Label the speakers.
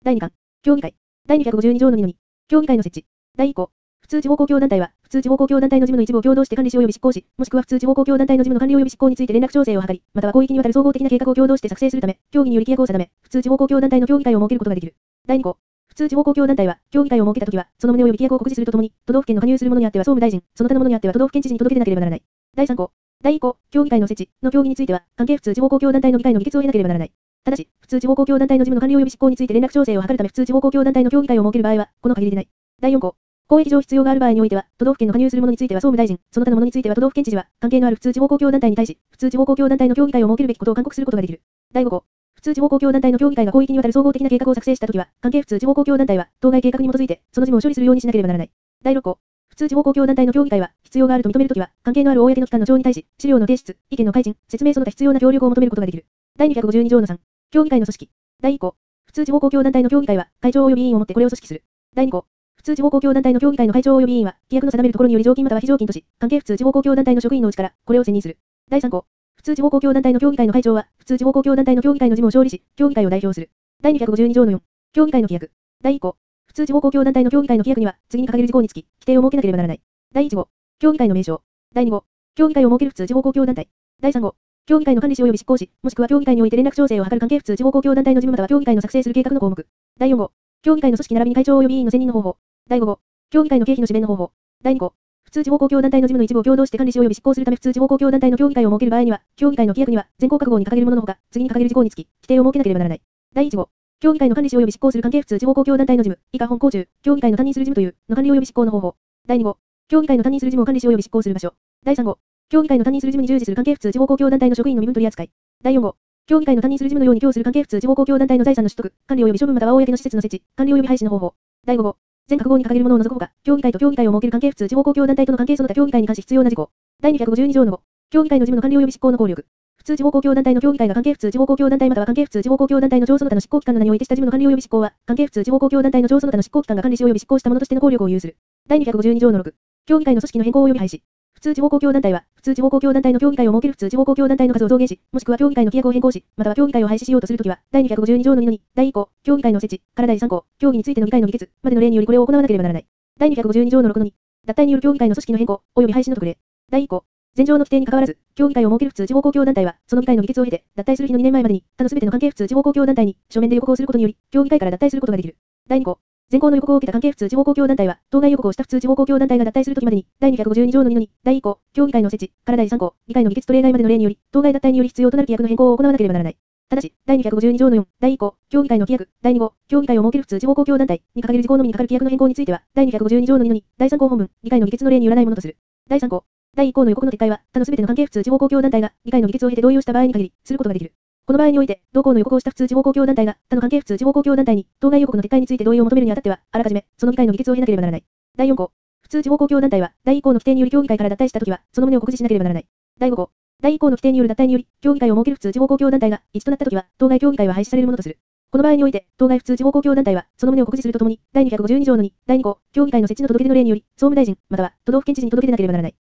Speaker 1: 第2巻。協議会。第252条の2の2。協議会の設置。第1項。普通地方公共団体は、普通地方公共団体の事務の一部を共同して管理し及び執行し、もしくは普通地方公共団体の事務の管理及び執行について連絡調整を図り、または広域にわたる総合的な計画を共同して作成するため、協議により規約を定め、普通地方公共団体の協議会を設けることができる。第2項。普通地方公共団体は、協議会を設けたときは、その旨及び規約を告示するとともに、都道府県の加入する者にあっては総務大臣、その他の者にあっては都道府県知事に届け出なければならない。第3項。第1項。協議会の設置の協議については、関係普通地方公共団体の議会の議決を得なければならない。ただし、普通地方公共団体の事務の管理及び執行について連絡調整を図るため普通地方公共団体の協議会を設ける場合は、この限りでない。第4項。公益上必要がある場合においては、都道府県の加入する者については総務大臣、その他の者については都道府県知事は、関係のある普通地方公共団体に対し、普通地方公共団体の協議会を設けるべきことを勧告することができる。第5項。普通地方公共団体の協議会が広域にわたる総合的な計画を作成したときは、関係普通地方公共団体は、当該計画に基づいて、その事務を処理するようにしなければならない。第6項。普通地方公共団体の協議会は、必要があると認めるときは、関係のある公の機関の長に対し、資料の提出、意見の開示、説明その他必要な協力を求めることができる。第252条の3。協議会の組織。第1項。普通地方公共団体の協議会は、会長及び委員をもってこれを組織する。第2項。普通地方公共団体の協議会の会長及び委員は、規約の定めるところにより常勤または非常勤とし、関係普通地方公共団体の職員のうちから、これを選任する。第3項。普通地方公共団体の協議会の会長は、普通地方公共団体の協議会の事務を勝利し、協議会を代表する。第252条の4。協議会の規約。第1項。普通地方公共団体の協議会の規約には、次に掲げる事項につき、規定を設けなければならない。第1号。協議会の名称。第2号。協議会を設ける普通地方公共団体。第3号。協議会の管理し及び執行し、もしくは協議会において連絡調整を図る関係普通地方公共団体の事務または協議会の作成する計画の項目。第4号。協議会の組織並びに会長及び委員の選任の方法。第5号。協議会の経費の支弁の方法。第2項。普通地方公共団体の事務の一部を共同して管理し及び執行するため普通地方公共団体の協議会を設ける場合には、協議会の規約には、全項各号に掲げるもののほか、次に掲げる事項につき、規定を設けなければならない。第1号。協議会の管理し及び執行する関係普通地方公共団体の事務、以下本項中、協議会の担任する事務という、の管理及び執行の方法。第2号。協議会の担任する事務を管理し及び執行する場所。第3号。協議会の担任する事務に従事する関係普通地方公共団体の職員の身分取り扱い。第4号。協議会の担任する事務のように供与する関係普通地方公共団体の財産の取得、管理及び処分または公の施設の設置、管理及び廃止の方法。第5号。全各号に掲げるものを除くほか、協議会と協議会を設ける関係普通地方公共団体との関係その他協議会に関し必要な事項。第252条の5。協議会の事務の管理及び執行の効力。普通地方公共団体の協議会が関係普通地方公共団体または関係普通地方公共団体の長その他の執行機関の名においてした事務の管理及び執行は、関係普通地方公共団体の長その他の執行機関が管理し及び執行したものとしての効力を有する。第252条の6。協議会の組織の変更及び廃止。普通地方公共団体は、普通地方公共団体の協議会を設ける普通地方公共団体の数を増減し、もしくは協議会の規約を変更し、または協議会を廃止しようとするときは、第252条の2の2、第1項、協議会の設置、から第3項、協議についての議会の議決、までの例によりこれを行わなければならない。第252条の6の2、脱退による協議会の組織の変更、及び廃止の特例。第1項、前条の規定に関わらず、協議会を設ける普通地方公共団体は、その議会の議決を経て、脱退する日の2年前までに、他のすべての関係普通地方公共団体に、書面で予告をすることにより、協議会から脱退することができる。第2項、前項の予告を受けた関係普通地方公共団体は、当該予告をした普通地方公共団体が脱退するときまでに、第252条の2の2、第1項、協議会の設置、から第3項、議会の議決と例外までの例により、当該脱退により必要となる規約の変更を行わなければならない。ただし、第252条の4、第1項、協議会の規約、第2号、協議会を設ける普通地方公共団体に掲げる事項のみに係る規約の変更については、第252条の2の2、第3項本文、議会の議決の例によらないものとする。第3項、第1項の予告の撤回は、他のすべての関係普通地方公共団体が議会の議決を経て同意をした場合に限り、することができる。この場合において、同項の予告をした普通地方公共団体が、他の関係普通地方公共団体に、当該予告の撤回について同意を求めるにあたっては、あらかじめ、その議会の議決を経なければならない。第4項、普通地方公共団体は、第1項の規定により協議会から脱退したときは、その旨を告示しなければならない。第5項、第1項の規定による脱退により、協議会を設ける普通地方公共団体が、一致となったときは、当該協議会は廃止されるものとする。この場合において、当該普通地方公共団体は、その旨を告示するとともに、第252条の2、第2項、協議会の設置の届け出の例により、総務大臣、または、都道府県知事に届け出なければならない。